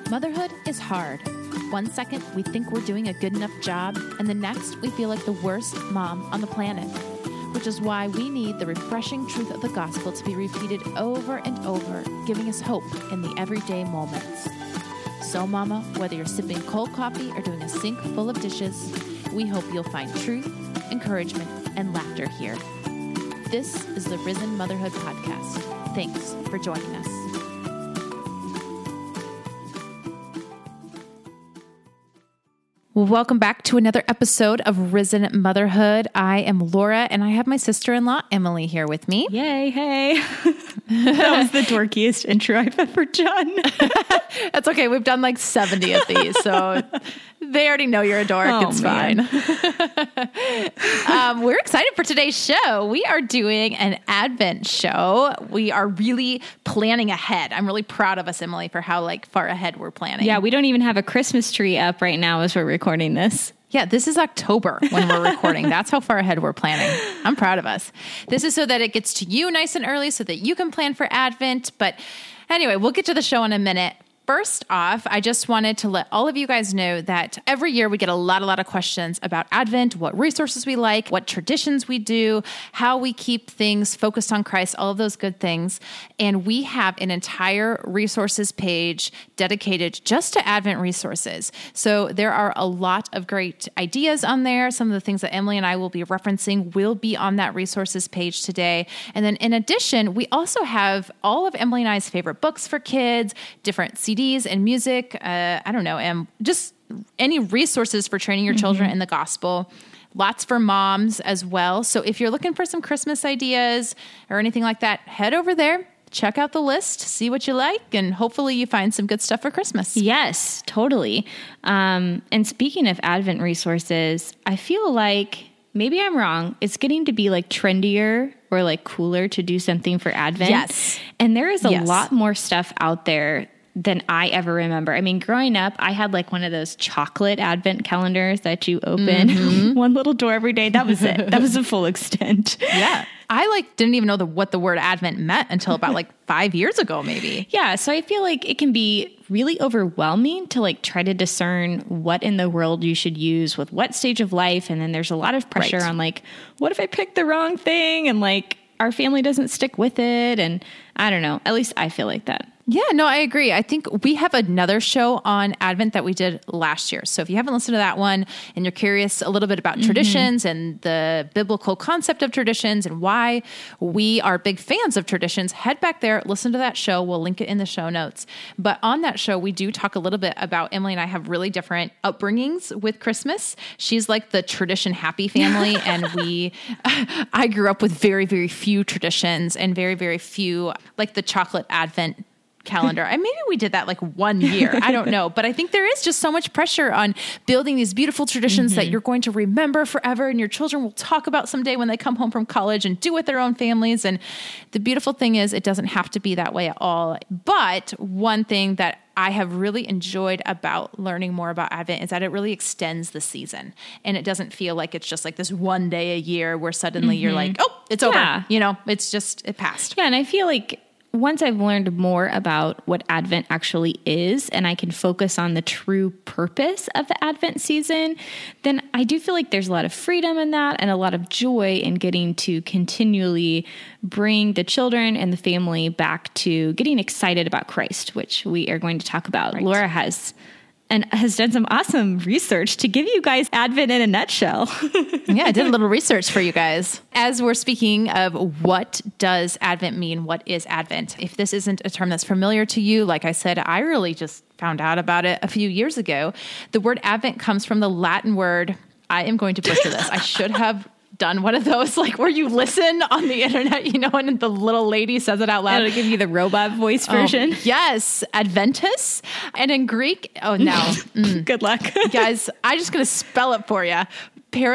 Motherhood is hard. One second, we think we're doing a good enough job, and the next, we feel like the worst mom on the planet. Which is why we need the refreshing truth of the gospel to be repeated over and over, giving us hope in the everyday moments. So, Mama, whether you're sipping cold coffee or doing a sink full of dishes, we hope you'll find truth, encouragement, and laughter here. This is the Risen Motherhood Podcast. Thanks for joining us. Welcome back to another episode of Risen Motherhood. I am Laura, and I have my sister-in-law, Emily, here with me. Yay, hey. That was the dorkiest intro I've ever done. That's okay. We've done like 70 of these, so they already know you're a dork. It's fine. We're excited for today's show. We are doing an Advent show. We are really planning ahead. I'm really proud of us, Emily, for how far ahead we're planning. Yeah, we don't even have a Christmas tree up right now as we're recording this. Yeah, this is October when we're recording. That's how far ahead we're planning. I'm proud of us. This is so that it gets to you nice and early so that you can plan for Advent. But anyway, we'll get to the show in a minute. First off, I just wanted to let all of you guys know that every year we get a lot of questions about Advent, what resources we like, what traditions we do, how we keep things focused on Christ, all of those good things. And we have an entire resources page dedicated just to Advent resources. So there are a lot of great ideas on there. Some of the things that Emily and I will be referencing will be on that resources page today. And then in addition, we also have all of Emily and I's favorite books for kids, different CDs and music, and just any resources for training your children in the gospel. Lots for moms as well. So if you're looking for some Christmas ideas or anything like that, head over there, check out the list, see what you like, and hopefully you find some good stuff for Christmas. Yes, totally. And speaking of Advent resources, I feel like, maybe I'm wrong, it's getting to be trendier or cooler to do something for Advent. Yes. And there is a lot more stuff out there than I ever remember. I mean, growing up, I had one of those chocolate Advent calendars that you open one little door every day. That was it. That was the full extent. Yeah. I didn't even know what the word Advent meant until about 5 years ago, maybe. Yeah. So I feel like it can be really overwhelming to try to discern what in the world you should use with what stage of life. And then there's a lot of pressure on what if I pick the wrong thing? And our family doesn't stick with it. And I don't know, at least I feel like that. Yeah, no, I agree. I think we have another show on Advent that we did last year. So if you haven't listened to that one and you're curious a little bit about traditions and the biblical concept of traditions and why we are big fans of traditions, head back there, listen to that show. We'll link it in the show notes. But on that show, we do talk a little bit about Emily and I have really different upbringings with Christmas. She's the tradition happy family. And I grew up with very, very few traditions and very, very few, the chocolate Advent calendar. And maybe we did that 1 year. I don't know. But I think there is just so much pressure on building these beautiful traditions that you're going to remember forever and your children will talk about someday when they come home from college and do with their own families. And the beautiful thing is it doesn't have to be that way at all. But one thing that I have really enjoyed about learning more about Advent is that it really extends the season. And it doesn't feel like it's just this one day a year where suddenly you're oh, it's over. It's just, it passed. Yeah. And I feel once I've learned more about what Advent actually is and I can focus on the true purpose of the Advent season, then I do feel there's a lot of freedom in that and a lot of joy in getting to continually bring the children and the family back to getting excited about Christ, which we are going to talk about. Right. Laura has done some awesome research to give you guys Advent in a nutshell. Yeah, I did a little research for you guys. As we're speaking of what does Advent mean, what is Advent? If this isn't a term that's familiar to you, like I said, I really just found out about it a few years ago. The word Advent comes from the Latin word, I am going to butcher this. I should have done one of those where you listen on the internet, and the little lady says it out loud. It'll give you the robot voice version. Yes. Adventus. And in Greek, good luck. Guys, I'm just going to spell it for you.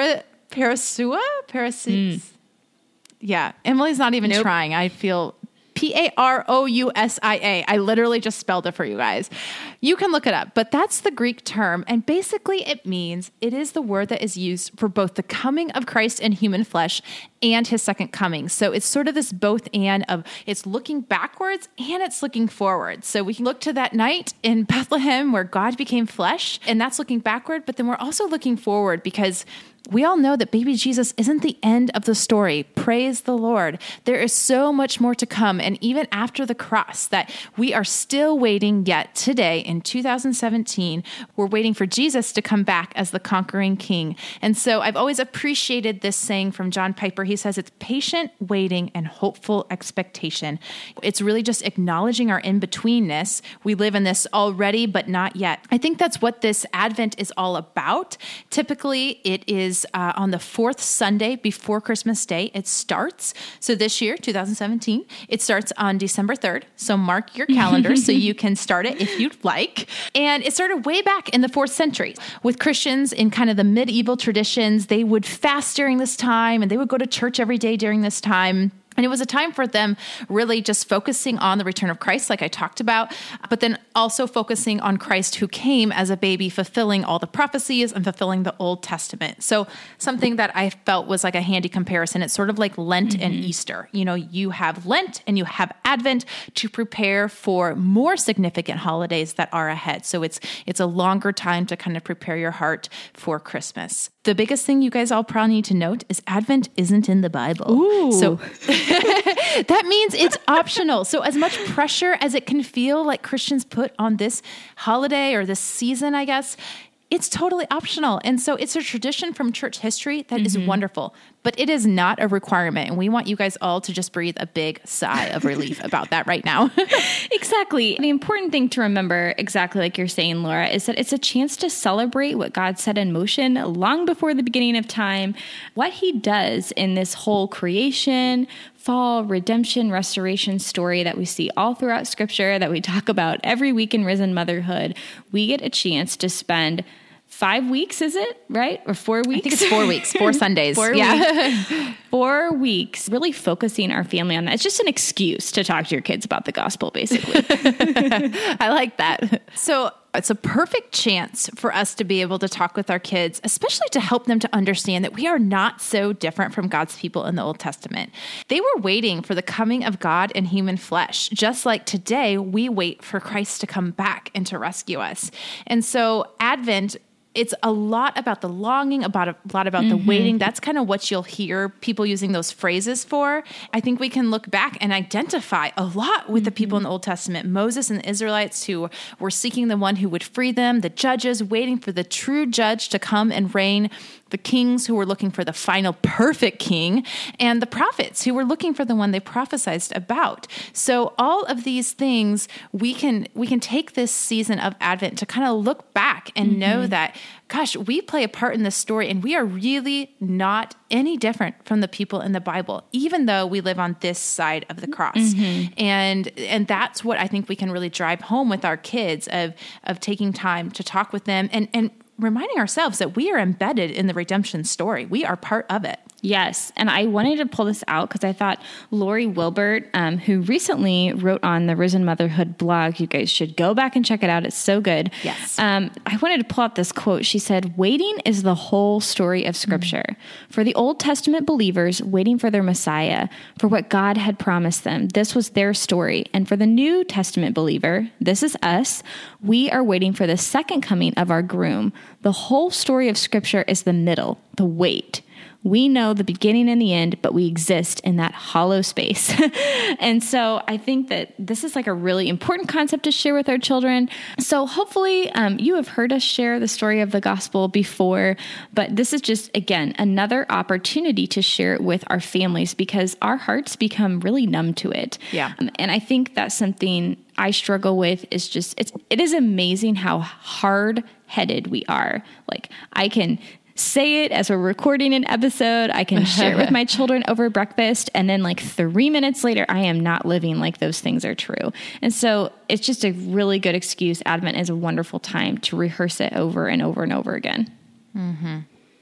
Parasua? Yeah. Emily's not even trying. I feel Parousia. I literally just spelled it for you guys. You can look it up, but that's the Greek term. And basically it is the word that is used for both the coming of Christ in human flesh and his second coming. So it's sort of this both and of it's looking backwards and it's looking forward. So we can look to that night in Bethlehem where God became flesh, and that's looking backward, but then we're also looking forward because we all know that baby Jesus isn't the end of the story. Praise the Lord. There is so much more to come. And even after the cross, that we are still waiting yet today in 2017, we're waiting for Jesus to come back as the conquering king. And so I've always appreciated this saying from John Piper. He says it's patient waiting and hopeful expectation. It's really just acknowledging our in-betweenness. We live in this already, but not yet. I think that's what this Advent is all about. Typically, it is on the fourth Sunday before Christmas Day. It starts. So this year, 2017, it starts on December 3rd. So mark your calendar so you can start it if you'd like. And it started way back in the 4th century with Christians in kind of the medieval traditions. They would fast during this time and they would go to church every day during this time. And it was a time for them really just focusing on the return of Christ, like I talked about, but then also focusing on Christ who came as a baby, fulfilling all the prophecies and fulfilling the Old Testament. So something that I felt was like a handy comparison. It's sort of like Lent and Easter. You know, you have Lent and you have Advent to prepare for more significant holidays that are ahead. So it's a longer time to kind of prepare your heart for Christmas. The biggest thing you guys all probably need to note is Advent isn't in the Bible. Ooh. So that means it's optional. So as much pressure as it can feel like Christians put on this holiday or this season, I guess, it's totally optional. And so it's a tradition from church history that is wonderful, but it is not a requirement. And we want you guys all to just breathe a big sigh of relief about that right now. Exactly. The important thing to remember, exactly like you're saying, Laura, is that it's a chance to celebrate what God set in motion long before the beginning of time, what he does in this whole creation, fall, redemption, restoration story that we see all throughout Scripture, that we talk about every week in Risen Motherhood. We get a chance to spend 5 weeks, is it? Right? Or 4 weeks? I think it's 4 weeks, 4 Sundays. 4 weeks. 4 weeks, really focusing our family on that. It's just an excuse to talk to your kids about the gospel, basically. I like that. So it's a perfect chance for us to be able to talk with our kids, especially to help them to understand that we are not so different from God's people in the Old Testament. They were waiting for the coming of God in human flesh, just like today we wait for Christ to come back and to rescue us. And so Advent, it's a lot about the longing, a lot about the waiting. That's kind of what you'll hear people using those phrases for. I think we can look back and identify a lot with the people in the Old Testament. Moses and the Israelites who were seeking the one who would free them, the judges waiting for the true judge to come and reign, the kings who were looking for the final perfect king, and the prophets who were looking for the one they prophesied about. So all of these things, we can take this season of Advent to kind of look back and know that, gosh, we play a part in this story, and we are really not any different from the people in the Bible, even though we live on this side of the cross. And that's what I think we can really drive home with our kids of taking time to talk with them and reminding ourselves that we are embedded in the redemption story. We are part of it. Yes. And I wanted to pull this out because I thought Lori Wilbert, who recently wrote on the Risen Motherhood blog, you guys should go back and check it out. It's so good. Yes. I wanted to pull out this quote. She said, "Waiting is the whole story of Scripture. For the Old Testament believers waiting for their Messiah, for what God had promised them, this was their story. And for the New Testament believer, this is us, we are waiting for the second coming of our groom. The whole story of Scripture is the middle, the wait. We know the beginning and the end, but we exist in that hollow space." And so I think that this is like a really important concept to share with our children. So hopefully you have heard us share the story of the gospel before, but this is just, again, another opportunity to share it with our families because our hearts become really numb to it. Yeah. And I think that's something I struggle with is just, it is amazing how hard-headed we are. Like I can say it as we're recording an episode. I can share it with my children over breakfast. And then like 3 minutes later, I am not living like those things are true. And so it's just a really good excuse. Advent is a wonderful time to rehearse it over and over and over again.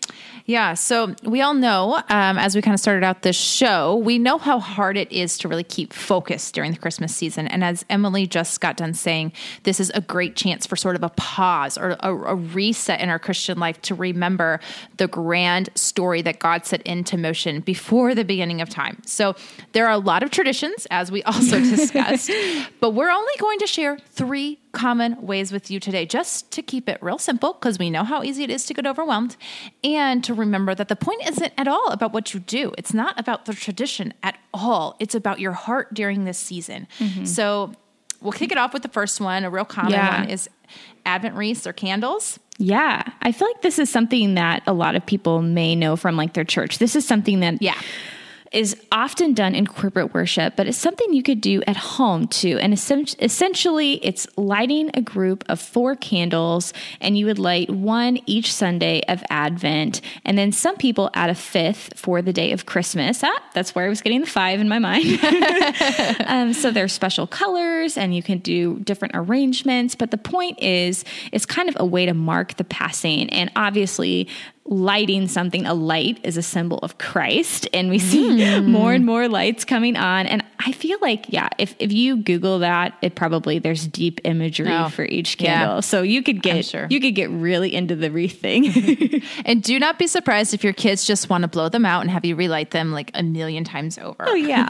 Yeah. So we all know, as we kind of started out this show, we know how hard it is to really keep focused during the Christmas season. And as Emily just got done saying, this is a great chance for sort of a pause or a reset in our Christian life to remember the grand story that God set into motion before the beginning of time. So there are a lot of traditions, as we also discussed, but we're only going to share 3 common ways with you today, just to keep it real simple, because we know how easy it is to get overwhelmed, and to remember that the point isn't at all about what you do. It's not about the tradition at all. It's about your heart during this season. So we'll kick it off with the first one. A real common one is Advent wreaths or candles. Yeah. I feel like this is something that a lot of people may know from like their church. This is something that is often done in corporate worship, but it's something you could do at home too. And essentially it's lighting a group of 4 candles, and you would light 1 each Sunday of Advent. And then some people add a 5th for the day of Christmas. That's where I was getting the 5 in my mind. So there's special colors and you can do different arrangements. But the point is, it's kind of a way to mark the passing. And obviously, lighting something, a light is a symbol of Christ, and we see more and more lights coming on. And I feel like, if you Google that, there's deep imagery for each candle. Yeah. So you could get really into the wreath thing. And do not be surprised if your kids just want to blow them out and have you relight them like a million times over. Oh yeah.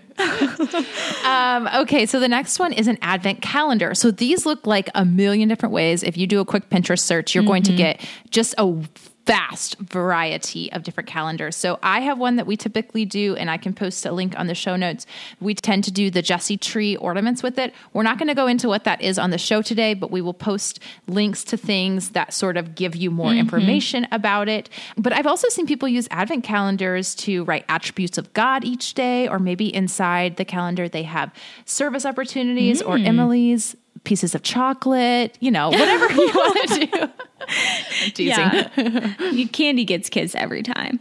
Okay. So the next one is an Advent calendar. So these look like a million different ways. If you do a quick Pinterest search, you're going to get just a vast variety of different calendars. So I have one that we typically do, and I can post a link on the show notes. We tend to do the Jesse tree ornaments with it. We're not going to go into what that is on the show today, but we will post links to things that sort of give you more information about it. But I've also seen people use Advent calendars to write attributes of God each day, or maybe inside the calendar they have service opportunities or Emily's pieces of chocolate, whatever you want to do. I'm teasing. Candy gets kids every time.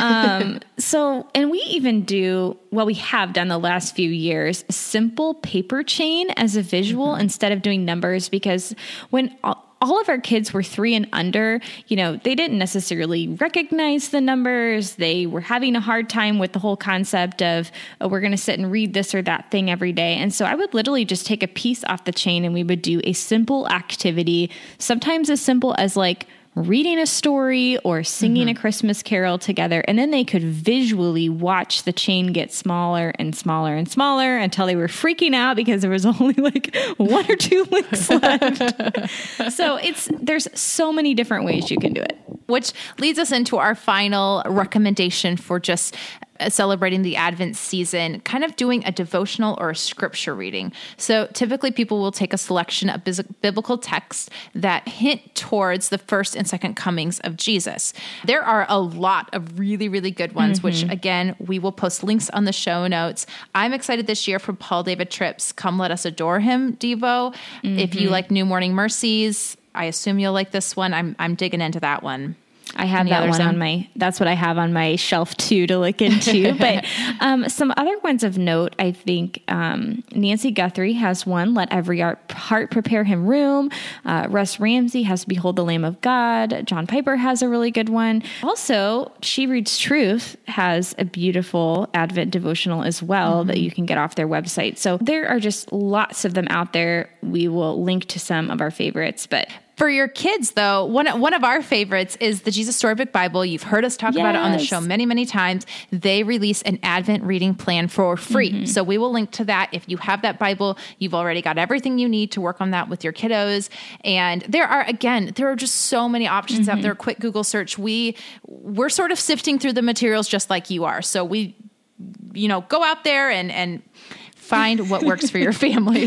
And we even do, we have done the last few years, a simple paper chain as a visual instead of doing numbers, because when all of our kids were 3 and under, they didn't necessarily recognize the numbers. They were having a hard time with the whole concept of, we're going to sit and read this or that thing every day. And so I would literally just take a piece off the chain and we would do a simple activity, sometimes as simple as like reading a story or singing a Christmas carol together. And then they could visually watch the chain get smaller and smaller and smaller until they were freaking out because there was only like 1 or 2 links left. So there's so many different ways you can do it. Which leads us into our final recommendation for just celebrating the Advent season, kind of doing a devotional or a scripture reading. So typically people will take a selection of biblical texts that hint towards the first and second comings of Jesus. There are a lot of really, really good ones, which again, we will post links on the show notes. I'm excited this year for Paul David Tripp's Come Let Us Adore Him Devo. If you like New Morning Mercies, I assume you'll like this one. I'm digging into that one. I have that one that's what I have on my shelf too to look into. But some other ones of note, I think Nancy Guthrie has one, Let Every Heart Prepare Him Room. Russ Ramsey has Behold the Lamb of God. John Piper has a really good one. Also, She Reads Truth has a beautiful Advent devotional as well that you can get off their website. So there are just lots of them out there. We will link to some of our favorites, but for your kids, though, one of our favorites is the Jesus Storybook Bible. You've heard us talk about it on the show many, many times. They release an Advent reading plan for free. So we will link to that. If you have that Bible, you've already got everything you need to work on that with your kiddos. And there are just so many options out there. Quick Google search. We're sort of sifting through the materials just like you are. So we, go out there and find what works for your family.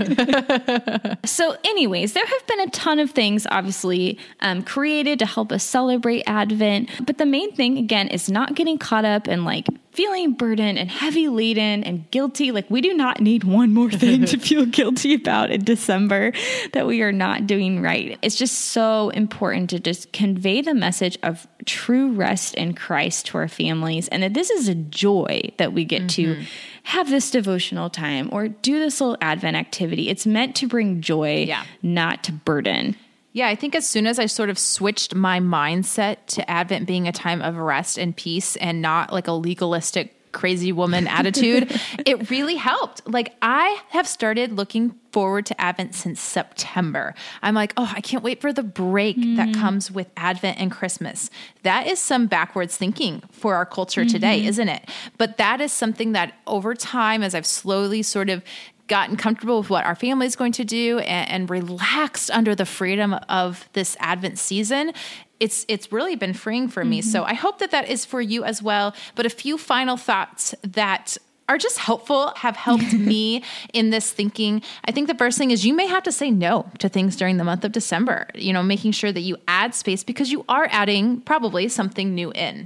So anyways, there have been a ton of things obviously created to help us celebrate Advent. But the main thing, again, is not getting caught up in like feeling burdened and heavy laden and guilty. Like we do not need one more thing to feel guilty about in December that we are not doing right. It's just so important to just convey the message of true rest in Christ to our families. And that this is a joy that we get to have this devotional time or do this little Advent activity. It's meant to bring joy, not to burden. Yeah, I think as soon as I sort of switched my mindset to Advent being a time of rest and peace and not like a legalistic crazy woman attitude, it really helped. Like I have started looking forward to Advent since September. I'm like, oh, I can't wait for the break that comes with Advent and Christmas. That is some backwards thinking for our culture today, isn't it? But that is something that over time, as I've slowly sort of gotten comfortable with what our family is going to do and relaxed under the freedom of this Advent season, it's really been freeing for me. So I hope that is for you as well. But a few final thoughts that are just helpful, have helped me in this thinking. I think the first thing is you may have to say no to things during the month of December, making sure that you add space because you are adding probably something new in.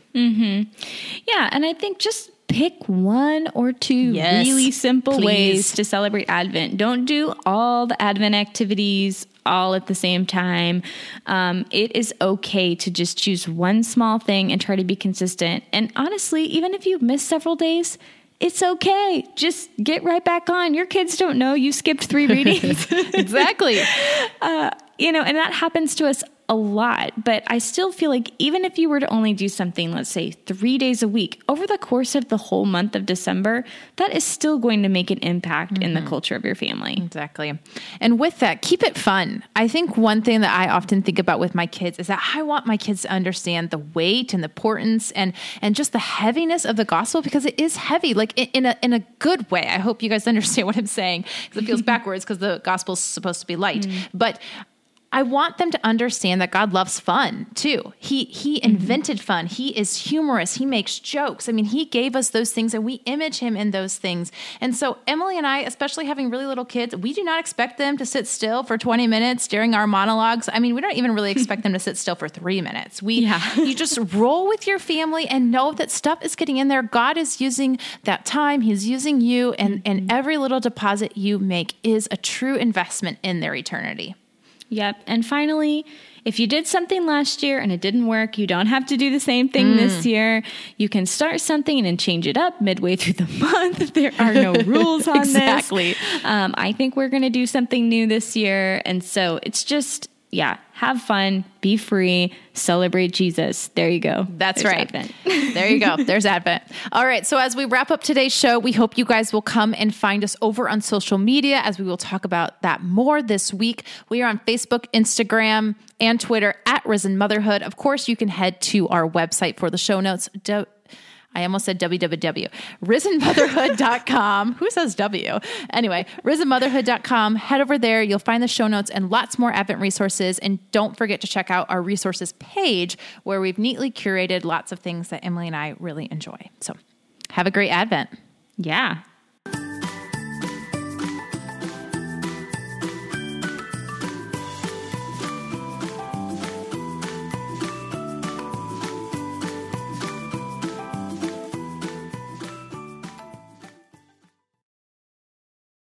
Yeah. And I think just pick one or two really simple ways to celebrate Advent. Don't do all the Advent activities all at the same time. It is okay to just choose one small thing and try to be consistent. And honestly, even if you miss several days, it's okay. Just get right back on. Your kids don't know you skipped 3 readings. Exactly. And that happens to us a lot, but I still feel like even if you were to only do something, let's say 3 days a week over the course of the whole month of December, that is still going to make an impact in the culture of your family. Exactly. And with that, keep it fun. I think one thing that I often think about with my kids is that I want my kids to understand the weight and the importance and just the heaviness of the gospel, because it is heavy, like in a good way. I hope you guys understand what I'm saying, because it feels backwards because the gospel is supposed to be light. But I want them to understand that God loves fun too. He invented fun. He is humorous. He makes jokes. I mean, he gave us those things and we image him in those things. And so Emily and I, especially having really little kids, we do not expect them to sit still for 20 minutes during our monologues. I mean, we don't even really expect them to sit still for 3 minutes. You just roll with your family and know that stuff is getting in there. God is using that time. He's using you, and every little deposit you make is a true investment in their eternity. Yep. And finally, if you did something last year and it didn't work, you don't have to do the same thing this year. You can start something and then change it up midway through the month. There are no rules on Exactly. this. I think we're going to do something new this year. And so it's just, have fun, be free, celebrate Jesus. There you go. There's right. Advent. There you go. There's Advent. All right. So as we wrap up today's show, we hope you guys will come and find us over on social media, as we will talk about that more this week. We are on Facebook, Instagram, and Twitter at Risen Motherhood. Of course, you can head to our website for the show notes. I almost said www. RisenMotherhood.com. Who says W? Anyway, RisenMotherhood.com. Head over there. You'll find the show notes and lots more Advent resources. And don't forget to check out our resources page, where we've neatly curated lots of things that Emily and I really enjoy. So have a great Advent. Yeah.